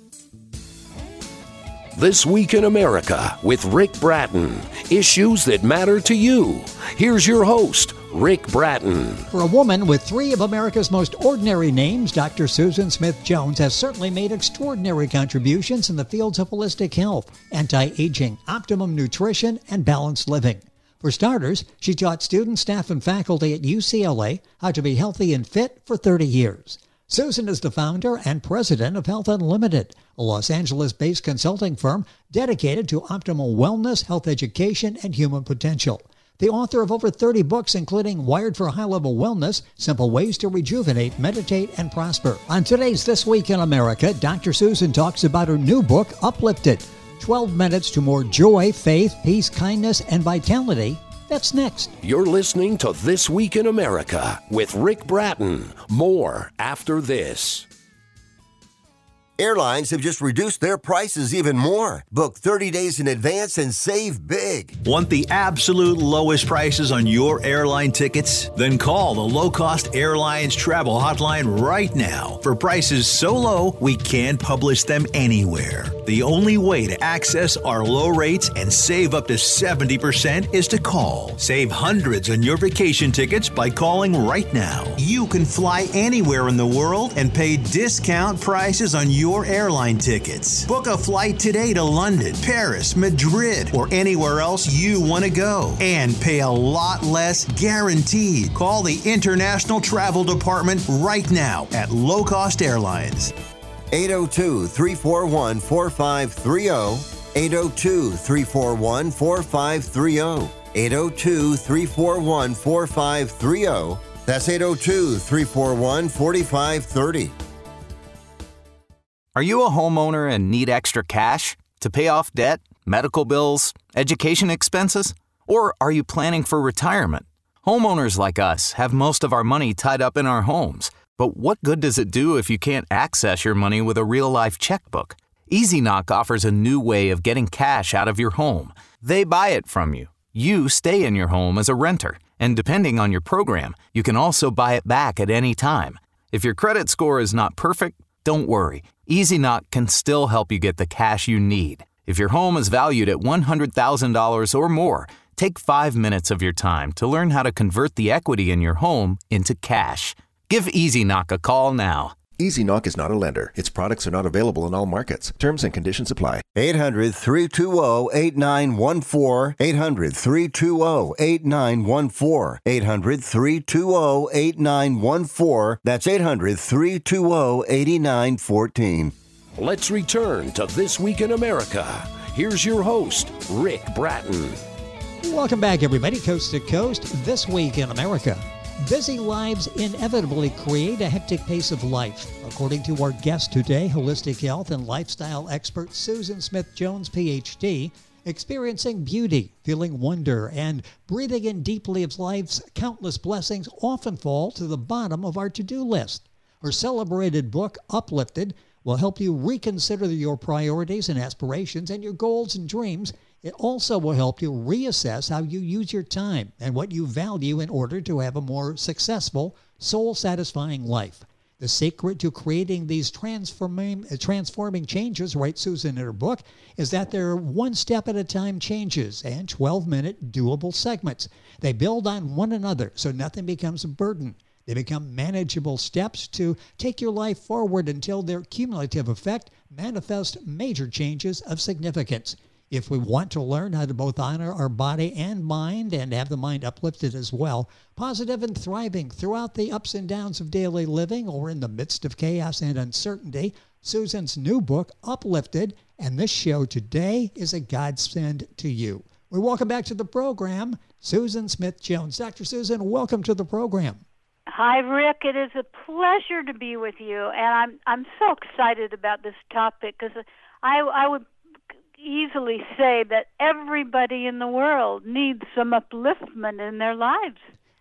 This Week in America with Rick Bratton. Issues that matter to you. Here's your host, Rick Bratton. For a woman with three of America's most ordinary names, Dr. Susan Smith-Jones has certainly made extraordinary contributions in the fields of holistic health, anti-aging, optimum nutrition, and balanced living. For starters, she taught students, staff, and faculty at UCLA how to be healthy and fit for 30 years. Susan is the founder and president of Health Unlimited, a Los Angeles-based consulting firm dedicated to optimal wellness, health education, and human potential. The author of over 30 books, including Wired for High-Level Wellness, Simple Ways to Rejuvenate, Meditate, and Prosper. On today's This Week in America, Dr. Susan talks about her new book, Uplifted, 12 Minutes to More Joy, Faith, Peace, Kindness, and Vitality. That's next. You're listening to This Week in America with Rick Bratton. More after this. Airlines have just reduced their prices even more. Book 30 days in advance and save big. Want the absolute lowest prices on your airline tickets? Then call the Low Cost Airlines Travel Hotline right now for prices so low we can't publish them anywhere. The only way to access our low rates and save up to 70% is to call. Save hundreds on your vacation tickets by calling right now. You can fly anywhere in the world and pay discount prices on your airline tickets. Book a flight today to London, Paris, Madrid, or anywhere else you want to go and pay a lot less guaranteed. Call the International Travel Department right now at Low Cost Airlines. 802-341-4530. 802-341-4530. 802-341-4530. That's 802-341-4530. Are you a homeowner and need extra cash to pay off debt, medical bills, education expenses? Or are you planning for retirement? Homeowners like us have most of our money tied up in our homes. But what good does it do if you can't access your money with a real-life checkbook? EasyKnock offers a new way of getting cash out of your home. They buy it from you. You stay in your home as a renter. And depending on your program, you can also buy it back at any time. If your credit score is not perfect, don't worry. EasyKnock can still help you get the cash you need. If your home is valued at $100,000 or more, take 5 minutes of your time to learn how to convert the equity in your home into cash. Give EasyKnock a call now. EasyKnock is not a lender. Its products are not available in all markets. Terms and conditions apply. 800-320-8914. 800-320-8914. 800-320-8914. That's 800-320-8914. Let's return to This Week in America. Here's your host, Rick Bratton. Welcome back, everybody, coast to coast. This Week in America. Busy lives inevitably create a hectic pace of life. According to our guest today, holistic health and lifestyle expert Susan Smith-Jones, Ph.D., experiencing beauty, feeling wonder, and breathing in deeply of life's countless blessings often fall to the bottom of our to-do list. Her celebrated book, Uplifted, will help you reconsider your priorities and aspirations and your goals and dreams. It also will help you reassess how you use your time and what you value in order to have a more successful, soul-satisfying life. The secret to creating these transforming changes, writes Susan in her book, is that they're one-step-at-a-time changes and 12-minute doable segments. They build on one another so nothing becomes a burden. They become manageable steps to take your life forward until their cumulative effect manifests major changes of significance. If we want to learn how to both honor our body and mind and have the mind uplifted as well, positive and thriving throughout the ups and downs of daily living or in the midst of chaos and uncertainty, Susan's new book, Uplifted, and this show today is a godsend to you. We welcome back to the program, Susan Smith-Jones. Dr. Susan, welcome to the program. Hi, Rick. It is a pleasure to be with you, and I'm so excited about this topic because I would easily say that everybody in the world needs some upliftment in their lives.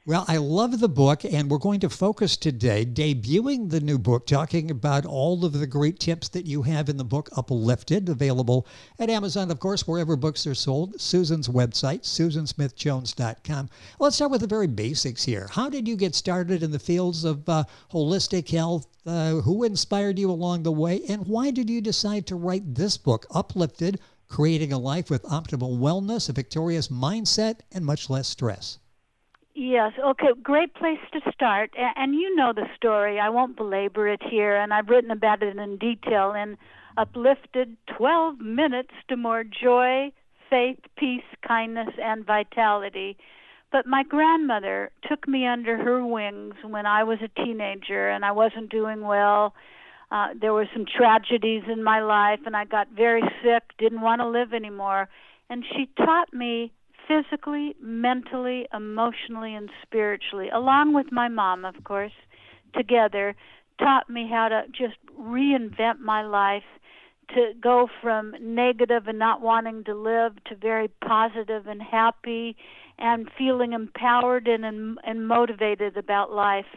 Well, I love the book, and we're going to focus today, debuting the new book, talking about all of the great tips that you have in the book, Uplifted, available at Amazon, of course, wherever books are sold, Susan's website, susansmithjones.com. Let's start with the very basics here. How did you get started in the fields of holistic health? Who inspired you along the way? And why did you decide to write this book, Uplifted, Creating a Life with Optimal Wellness, a Victorious Mindset, and Much Less Stress? Yes, okay, great place to start. And you know the story. I won't belabor it here, and I've written about it in detail in Uplifted, 12 Minutes to More Joy, Faith, Peace, Kindness, and Vitality. But my grandmother took me under her wings when I was a teenager, and I wasn't doing well. There were some tragedies in my life, and I got very sick, didn't want to live anymore. And she taught me physically, mentally, emotionally, and spiritually, along with my mom, of course, together, taught me how to just reinvent my life, to go from negative and not wanting to live to very positive and happy and feeling empowered and motivated about life.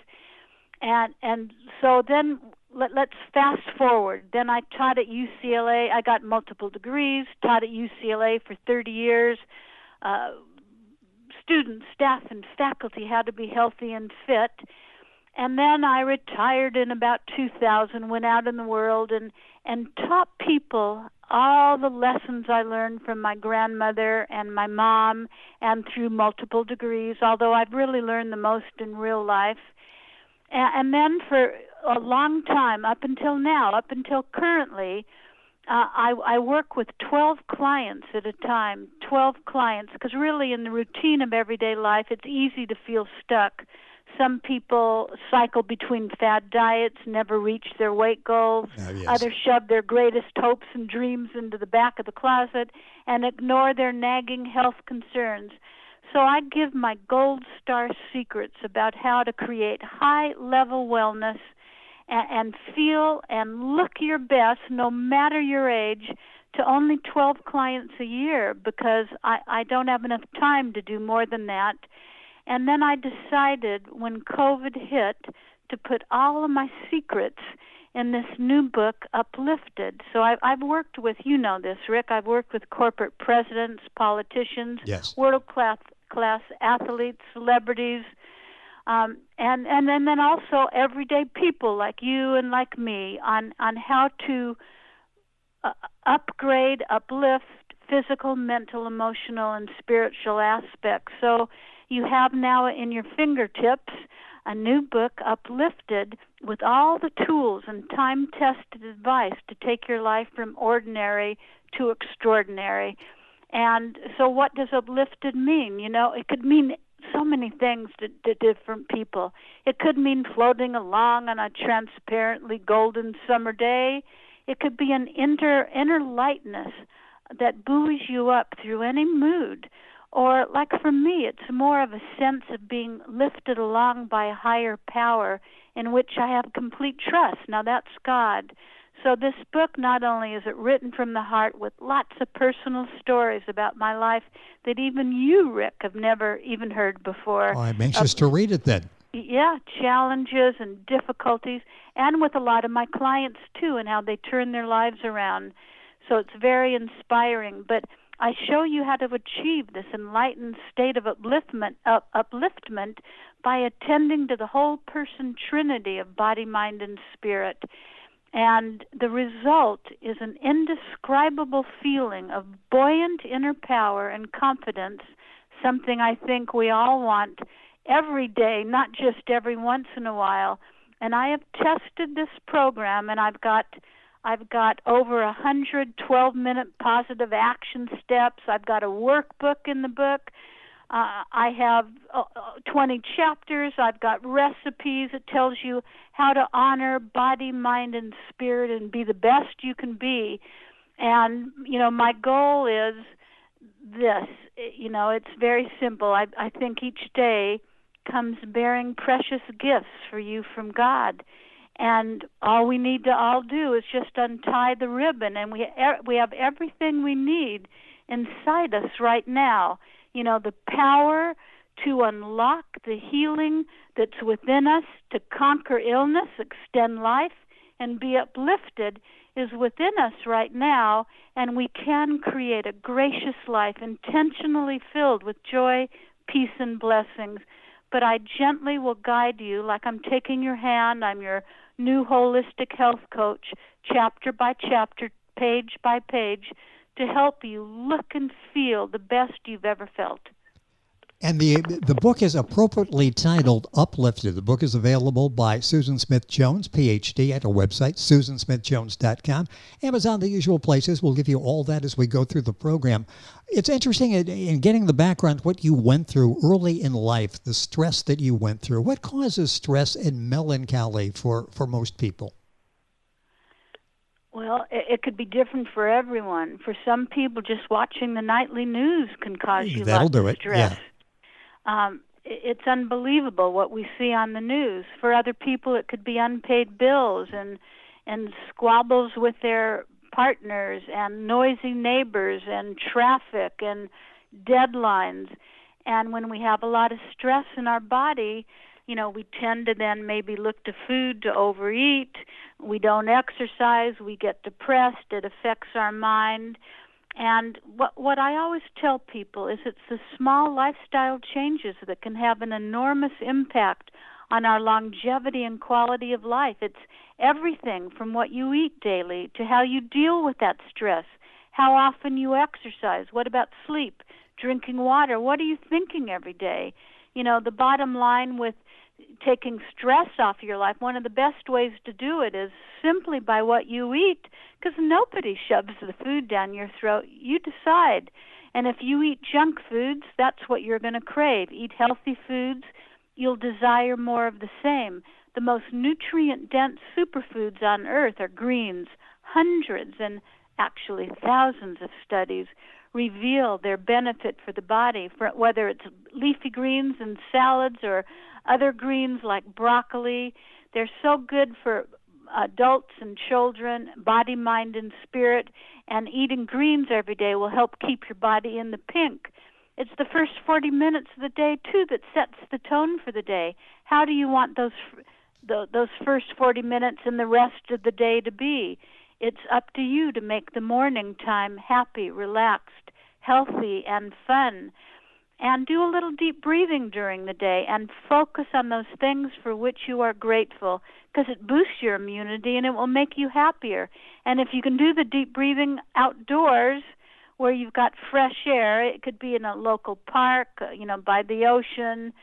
And so then let's fast forward. Then I taught at UCLA. I got multiple degrees, taught at UCLA for 30 years. Students, staff, and faculty how to be healthy and fit. And then I retired in about 2000, went out in the world and taught people all the lessons I learned from my grandmother and my mom and through multiple degrees, although I've really learned the most in real life. And then for a long time, up until now, up until currently, I work with 12 clients at a time, 12 clients, because really in the routine of everyday life, it's easy to feel stuck. Some people cycle between fad diets, never reach their weight goals. Yes. Others shove their greatest hopes and dreams into the back of the closet and ignore their nagging health concerns. So I give my gold star secrets about how to create high-level wellness and feel and look your best no matter your age to only 12 clients a year, because I don't have enough time to do more than that. And then I decided when COVID hit to put all of my secrets in this new book, Uplifted. So I've worked with, you know this, Rick, I've worked with corporate presidents, politicians, Yes. world-class athletes, celebrities, and then also everyday people like you and like me on how to upgrade, uplift physical, mental, emotional, and spiritual aspects. So you have now in your fingertips a new book, Uplifted, with all the tools and time-tested advice to take your life from ordinary to extraordinary. And so what does uplifted mean? You know, it could mean so many things to different people. It could mean floating along on a transparently golden summer day. It could be an inner lightness that buoys you up through any mood. Or like for me, it's more of a sense of being lifted along by a higher power in which I have complete trust. Now that's God. So this book, not only is it written from the heart with lots of personal stories about my life that even you, Rick, have never even heard before. Oh, I'm anxious to read it then. Yeah, challenges and difficulties, and with a lot of my clients too, and how they turn their lives around. So it's very inspiring. But I show you how to achieve this enlightened state of upliftment by attending to the whole person trinity of body, mind, and spirit. And the result is an indescribable feeling of buoyant inner power and confidence, something I think we all want every day, not just every once in a while. And I have tested this program, and I've got over 100 12-minute positive action steps. I've got a workbook in the book. I have 20 chapters. I've got recipes. It tells you how to honor body, mind, and spirit and be the best you can be. And, you know, my goal is this. You know, it's very simple. I think each day comes bearing precious gifts for you from God. And all we need to all do is just untie the ribbon, and we have everything we need inside us right now. You know, the power to unlock the healing that's within us, to conquer illness, extend life, and be uplifted is within us right now, and we can create a gracious life intentionally filled with joy, peace, and blessings. But I gently will guide you like I'm taking your hand. I'm your new holistic health coach, chapter by chapter, page by page, to help you look and feel the best you've ever felt. And the book is appropriately titled Uplifted. The book is available by Susan Smith Jones, PhD, at her website, susansmithjones.com. Amazon, the usual places. We'll give you all that as we go through the program. It's interesting in getting the background, what you went through early in life, the stress that you went through. What causes stress and melancholy for most people? Well, it could be different for everyone. For some people, just watching the nightly news can cause you lots of stress. Yeah. It's unbelievable what we see on the news. For other people, it could be unpaid bills and squabbles with their partners and noisy neighbors and traffic and deadlines. And when we have a lot of stress in our body, we tend to then maybe look to food to overeat. We don't exercise. We get depressed. It affects our mind. And what I always tell people is it's the small lifestyle changes that can have an enormous impact on our longevity and quality of life. It's everything from what you eat daily to how you deal with that stress, how often you exercise, what about sleep, drinking water, what are you thinking every day? The bottom line with taking stress off your life, one of the best ways to do it is simply by what you eat, because nobody shoves the food down your throat. You decide. And if you eat junk foods, that's what you're going to crave. Eat healthy foods, you'll desire more of the same. The most nutrient-dense superfoods on earth are greens. Hundreds and actually thousands of studies reveal their benefit for the body, whether it's leafy greens and salads or other greens like broccoli. They're so good for adults and children, body, mind, and spirit, and eating greens every day will help keep your body in the pink. It's the first 40 minutes of the day, too, that sets the tone for the day. How do you want those first 40 minutes and the rest of the day to be? It's up to you to make the morning time happy, relaxed, healthy, and fun. And do a little deep breathing during the day and focus on those things for which you are grateful, because it boosts your immunity and it will make you happier. And if you can do the deep breathing outdoors where you've got fresh air, it could be in a local park, by the ocean,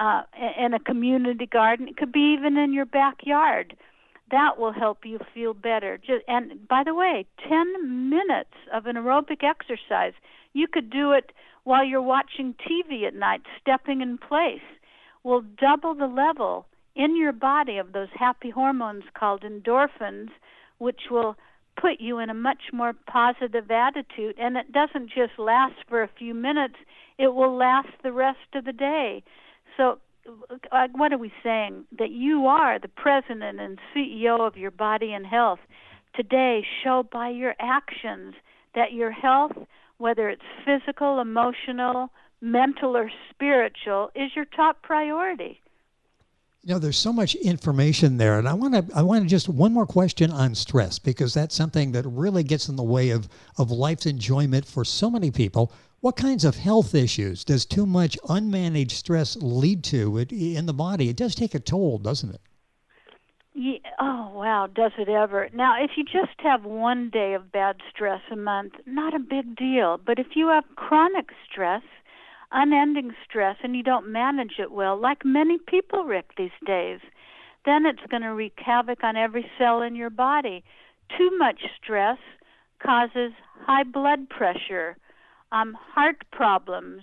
in a community garden. It could be even in your backyard. That will help you feel better. And by the way, 10 minutes of an aerobic exercise, you could do it while you're watching TV at night, stepping in place, will double the level in your body of those happy hormones called endorphins, which will put you in a much more positive attitude. And it doesn't just last for a few minutes, it will last the rest of the day. So what are we saying? That you are the president and CEO of your body and health. Today, show by your actions that your health, whether it's physical, emotional, mental, or spiritual, is your top priority. There's so much information there, and I want to just one more question on stress, because that's something that really gets in the way of life's enjoyment for so many people. What kinds of health issues does too much unmanaged stress lead to in the body? It does take a toll, doesn't it? Yeah, oh, wow, does it ever. Now, if you just have one day of bad stress a month, not a big deal. But if you have chronic stress, unending stress, and you don't manage it well, like many people, Rick, these days, then it's going to wreak havoc on every cell in your body. Too much stress causes high blood pressure, heart problems,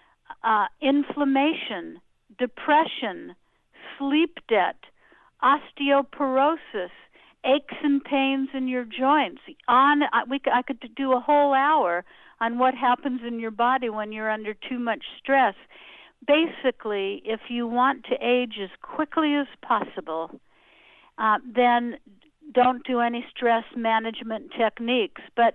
inflammation, depression, sleep debt, osteoporosis, aches and pains in your joints. I could do a whole hour on what happens in your body when you're under too much stress. Basically, if you want to age as quickly as possible, then don't do any stress management techniques. But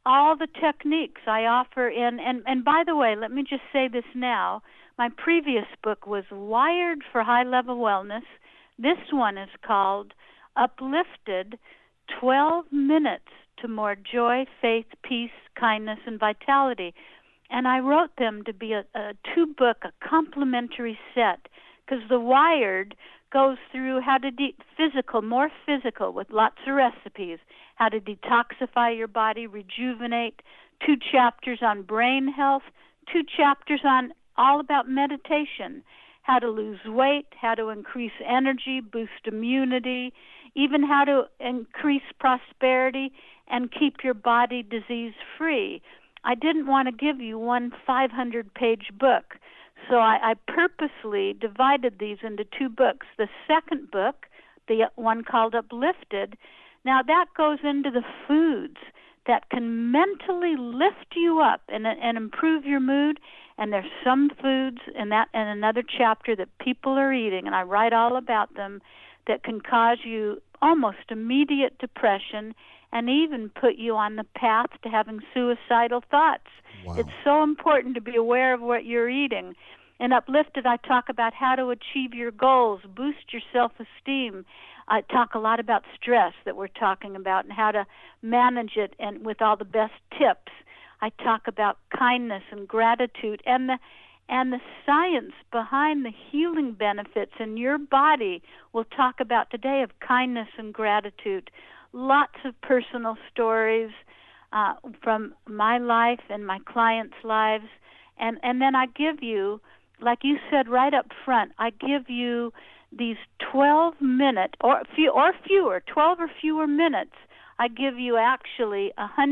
all the techniques I offer and by the way, let me just say this now. My previous book was Wired for High-Level Wellness. This one is called Uplifted, 12 Minutes to More Joy, Faith, Peace, Kindness, and Vitality. And I wrote them to be a two-book, a complementary set, because the Wired goes through how to more physical, with lots of recipes, how to detoxify your body, rejuvenate, 2 chapters on brain health, 2 chapters on all about meditation, how to lose weight, how to increase energy, boost immunity, even how to increase prosperity and keep your body disease-free. I didn't want to give you one 500-page book, so I purposely divided these into 2 books. The second book, the one called Uplifted, now that goes into the foods that can mentally lift you up and improve your mood. And there's some foods in another chapter that people are eating, and I write all about them, that can cause you almost immediate depression and even put you on the path to having suicidal thoughts. Wow. It's so important to be aware of what you're eating. In Uplifted, I talk about how to achieve your goals, boost your self-esteem. I talk a lot about stress that we're talking about and how to manage it, and with all the best tips. I talk about kindness and gratitude and the science behind the healing benefits in your body. We'll talk about today of kindness and gratitude. Lots of personal stories from my life and my clients' lives. And then I give you, like you said right up front, I give you these 12-minute or fewer, 12 or fewer minutes. I give you actually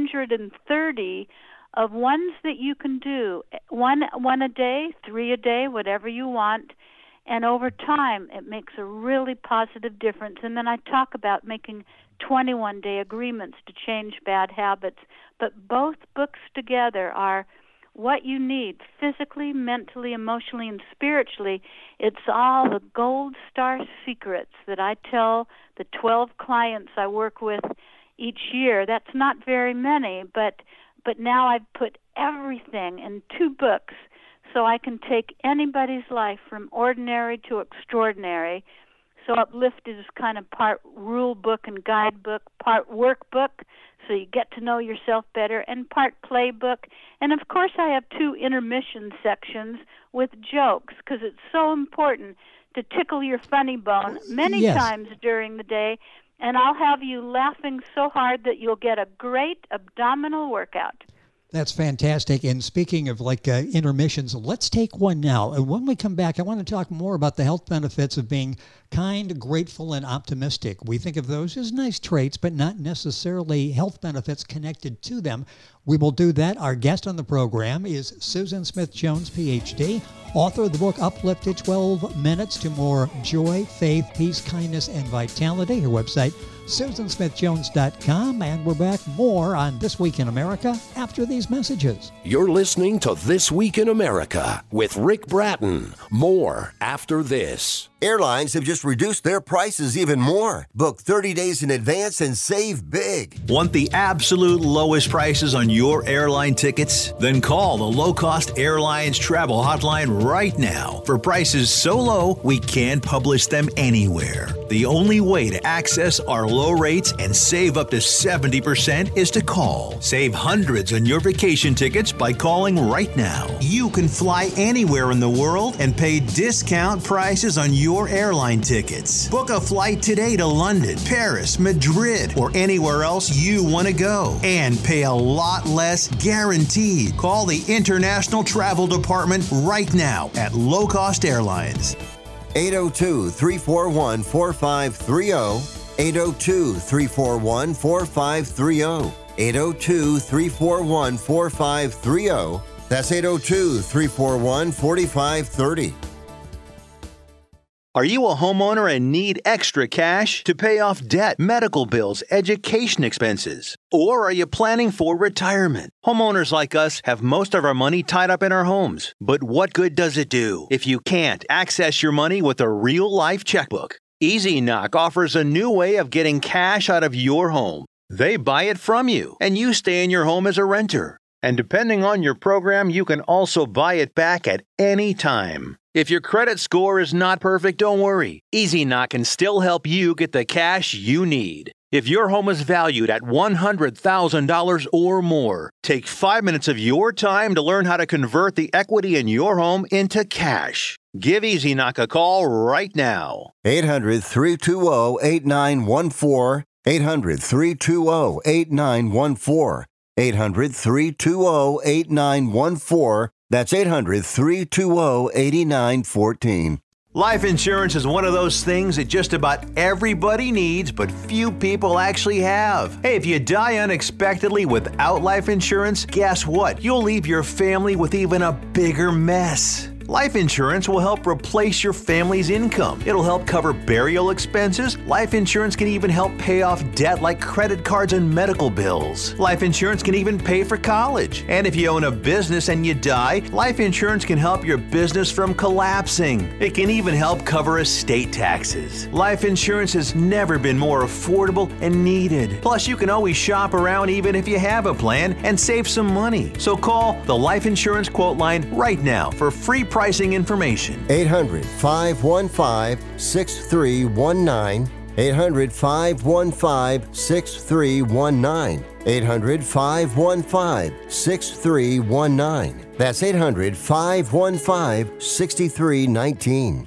130 of ones that you can do, one a day, 3 a day, whatever you want, and over time it makes a really positive difference. And then I talk about making 21-day agreements to change bad habits. But both books together are what you need physically, mentally, emotionally, and spiritually. It's all the gold star secrets that I tell the 12 clients I work with each year. That's not very many, but now I've put everything in 2 books so I can take anybody's life from ordinary to extraordinary. So Uplifted is kind of part rule book and guidebook, part workbook, so you get to know yourself better, and part playbook. And of course I have 2 intermission sections with jokes, because it's so important to tickle your funny bone many times during the day. And I'll have you laughing so hard that you'll get a great abdominal workout. That's fantastic. And speaking of intermissions, let's take one now. And when we come back, I want to talk more about the health benefits of being kind, grateful, and optimistic. We think of those as nice traits, but not necessarily health benefits connected to them. We will do that. Our guest on the program is Susan Smith-Jones, PhD, author of the book Uplifted, 12 Minutes to More Joy, Faith, Peace, Kindness, and Vitality. Her website, SusanSmithJones.com. And we're back more on This Week in America after these messages. You're listening to This Week in America with Rick Bratton. More after this. Airlines have just reduced their prices even more. Book 30 days in advance and save big. Want the absolute lowest prices on your airline tickets? Then call the Low Cost Airlines Travel Hotline right now for prices so low we can't publish them anywhere. The only way to access our low rates and save up to 70% is to call. Save hundreds on your vacation tickets by calling right now. You can fly anywhere in the world and pay discount prices on your airline tickets. Book a flight today to London, Paris, Madrid, or anywhere else you want to go and pay a lot less guaranteed. Call the International Travel Department right now at Low Cost Airlines. 802-341-4530. 802-341-4530. 802-341-4530. That's 802-341-4530. Are you a homeowner and need extra cash to pay off debt, medical bills, education expenses? Or are you planning for retirement? Homeowners like us have most of our money tied up in our homes. But what good does it do if you can't access your money with a real-life checkbook? Easy Knock offers a new way of getting cash out of your home. They buy it from you, and you stay in your home as a renter. And depending on your program, you can also buy it back at any time. If your credit score is not perfect, don't worry. EasyKnock can still help you get the cash you need. If your home is valued at $100,000 or more, take 5 minutes of your time to learn how to convert the equity in your home into cash. Give EasyKnock a call right now. 800-320-8914. 800-320-8914. 800-320-8914. That's 800-320-8914. Life insurance is one of those things that just about everybody needs, but few people actually have. Hey, if you die unexpectedly without life insurance, guess what? You'll leave your family with even a bigger mess. Life insurance will help replace your family's income. It'll help cover burial expenses. Life insurance can even help pay off debt like credit cards and medical bills. Life insurance can even pay for college. And if you own a business and you die, life insurance can help your business from collapsing. It can even help cover estate taxes. Life insurance has never been more affordable and needed. Plus, you can always shop around even if you have a plan and save some money. So call the Life Insurance Quote Line right now for free pricing information. 800-515-6319. 800-515-6319. 800-515-6319. That's 800-515-6319.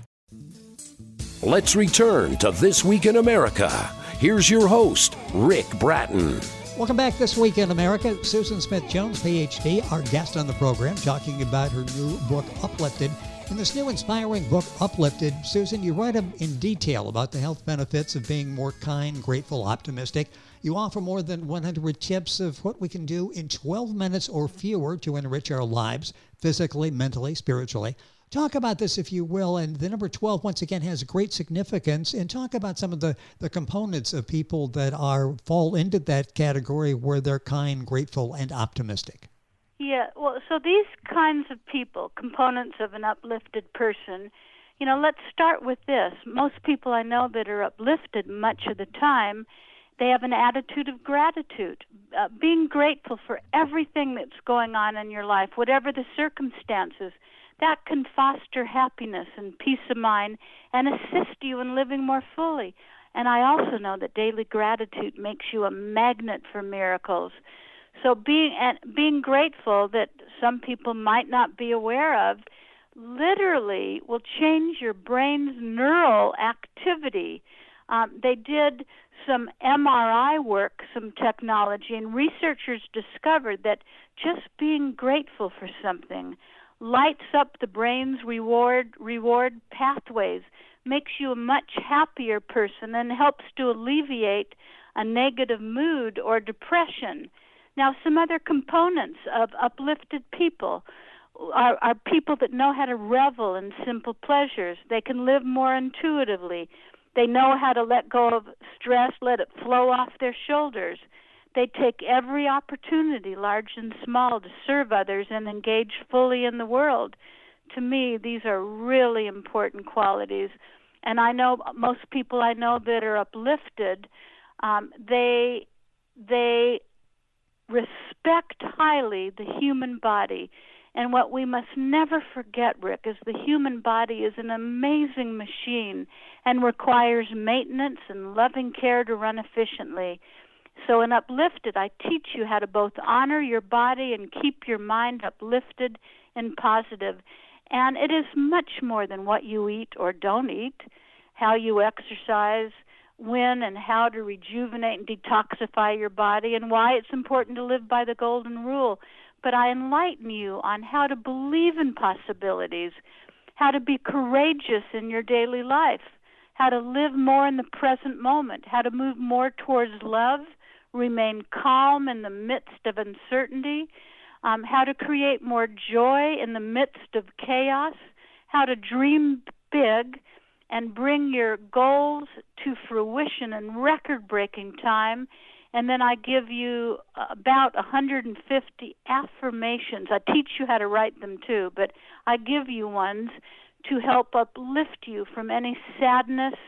Let's return to This Week in America. Here's your host, Rick Bratton. Welcome back This Week in America. Susan Smith-Jones, PhD, our guest on the program, talking about her new book, Uplifted. In this new inspiring book, Uplifted, Susan, you write in detail about the health benefits of being more kind, grateful, optimistic. You offer more than 100 tips of what we can do in 12 minutes or fewer to enrich our lives, physically, mentally, spiritually. Talk about this, if you will, and the number 12, once again, has great significance, and talk about some of the components of people that fall into that category where they're kind, grateful, and optimistic. Yeah, well, so these kinds of people, components of an uplifted person, let's start with this. Most people I know that are uplifted much of the time, they have an attitude of gratitude, being grateful for everything that's going on in your life, whatever the circumstances. That can foster happiness and peace of mind and assist you in living more fully. And I also know that daily gratitude makes you a magnet for miracles. So being grateful that some people might not be aware of literally will change your brain's neural activity. They did some MRI work, some technology, and researchers discovered that just being grateful for something lights up the brain's reward pathways, makes you a much happier person, and helps to alleviate a negative mood or depression. Now, some other components of uplifted people are people that know how to revel in simple pleasures. They can live more intuitively. They know how to let go of stress, let it flow off their shoulders. They take every opportunity, large and small, to serve others and engage fully in the world. To me, these are really important qualities. And I know most people I know that are uplifted, they respect highly the human body. And what we must never forget, Rick, is the human body is an amazing machine and requires maintenance and loving care to run efficiently. So in Uplifted, I teach you how to both honor your body and keep your mind uplifted and positive. And it is much more than what you eat or don't eat, how you exercise, when and how to rejuvenate and detoxify your body, and why it's important to live by the golden rule. But I enlighten you on how to believe in possibilities, how to be courageous in your daily life, how to live more in the present moment, how to move more towards love, remain calm in the midst of uncertainty, how to create more joy in the midst of chaos, how to dream big and bring your goals to fruition in record-breaking time. And then I give you about 150 affirmations. I teach you how to write them too, but I give you ones to help uplift you from any sadness,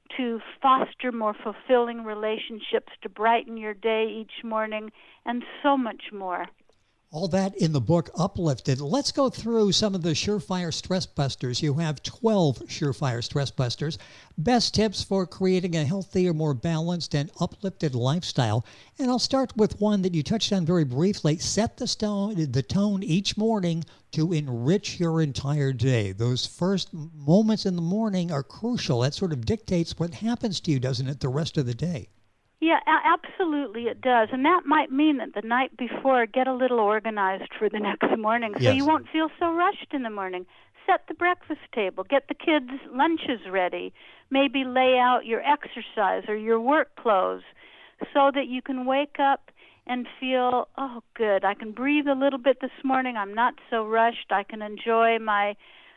to foster more fulfilling relationships, to brighten your day each morning, and so much more. All that in the book, Uplifted. Let's go through some of the surefire stress busters. You have 12 surefire stress busters. Best tips for creating a healthier, more balanced, and uplifted lifestyle. And I'll start with one that you touched on very briefly. Set the tone each morning to enrich your entire day. Those first moments in the morning are crucial. That sort of dictates what happens to you, doesn't it, the rest of the day? Yeah, absolutely it does. And that might mean that the night before, get a little organized for the next morning so you won't feel so rushed in the morning. Set the breakfast table. Get the kids' lunches ready. Maybe lay out your exercise or your work clothes so that you can wake up and feel, oh, good, I can breathe a little bit this morning. I'm not so rushed. I can enjoy my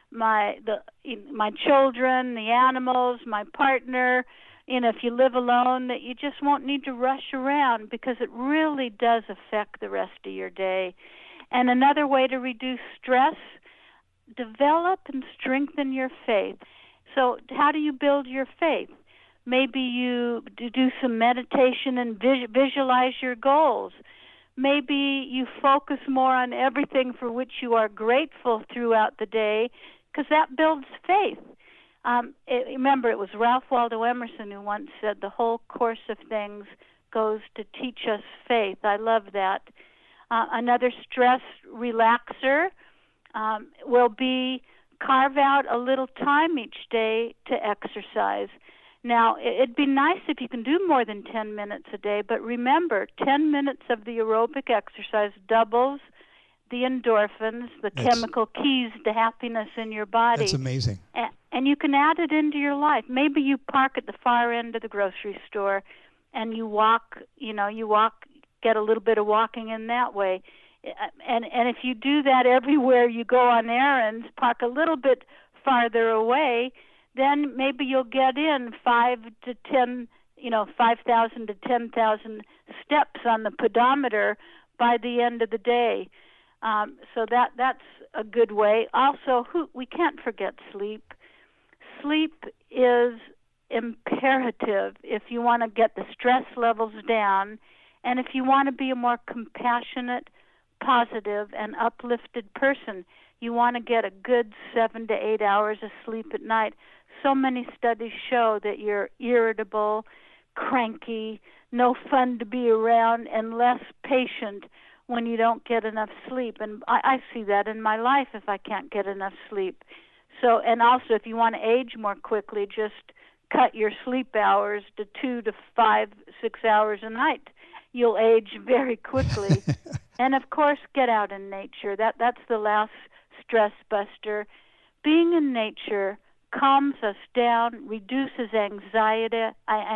children, the animals, my partner. If you live alone, that you just won't need to rush around, because it really does affect the rest of your day. And another way to reduce stress, develop and strengthen your faith. So how do you build your faith? Maybe you do some meditation and visualize your goals. Maybe you focus more on everything for which you are grateful throughout the day, because that builds faith. Remember, it was Ralph Waldo Emerson who once said, the whole course of things goes to teach us faith. I love that. Another stress relaxer will be carve out a little time each day to exercise. Now, it'd be nice if you can do more than 10 minutes a day, but remember, 10 minutes of the aerobic exercise doubles the endorphins, the chemical keys to happiness in your body. That's amazing. And you can add it into your life. Maybe you park at the far end of the grocery store and you walk, get a little bit of walking in that way. And if you do that everywhere you go on errands, park a little bit farther away, then maybe you'll get in 5,000 to 10,000 steps on the pedometer by the end of the day. So that's a good way. Also, we can't forget sleep. Sleep is imperative if you want to get the stress levels down, and if you want to be a more compassionate, positive, and uplifted person. You want to get a good 7 to 8 hours of sleep at night. So many studies show that you're irritable, cranky, no fun to be around, and less patient when you don't get enough sleep. And I see that in my life if I can't get enough sleep. So, and also if you want to age more quickly, just cut your sleep hours to 2 to 5, 6 hours a night. You'll age very quickly. And of course, get out in nature. That's the last stress buster. Being in nature calms us down, reduces anxiety.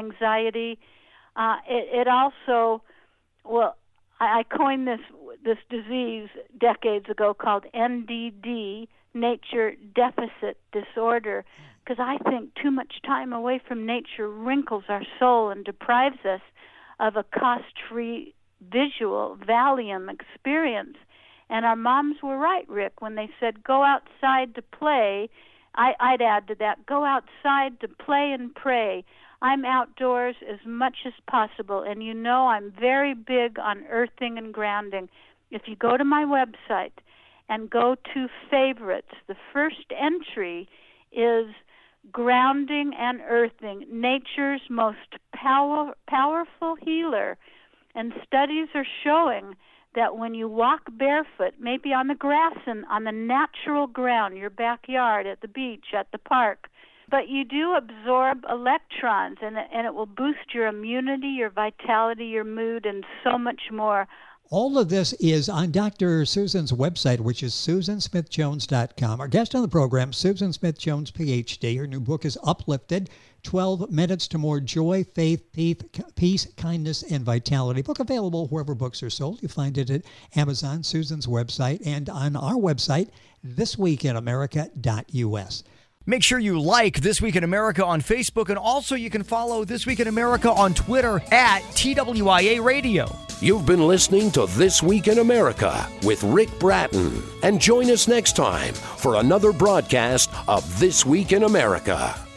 It also, I coined this disease decades ago called NDD, Nature Deficit Disorder, because I think too much time away from nature wrinkles our soul and deprives us of a cost-free visual Valium experience. And our moms were right, Rick, when they said, go outside to play. I'd add to that, go outside to play and pray. I'm outdoors as much as possible, and I'm very big on earthing and grounding. If you go to my website and go to favorites, the first entry is grounding and earthing, nature's most powerful healer. And studies are showing that when you walk barefoot, maybe on the grass and on the natural ground, your backyard, at the beach, at the park, but you do absorb electrons, and it will boost your immunity, your vitality, your mood, and so much more. All of this is on Dr. Susan's website, which is SusanSmithJones.com. Our guest on the program, Susan Smith Jones, Ph.D. Her new book is Uplifted, 12 Minutes to More Joy, Faith, Peace, Kindness, and Vitality. Book available wherever books are sold. You find it at Amazon, Susan's website, and on our website, thisweekinamerica.us. Make sure you like This Week in America on Facebook, and also you can follow This Week in America on Twitter at TWIA Radio. You've been listening to This Week in America with Rick Bratton. And join us next time for another broadcast of This Week in America.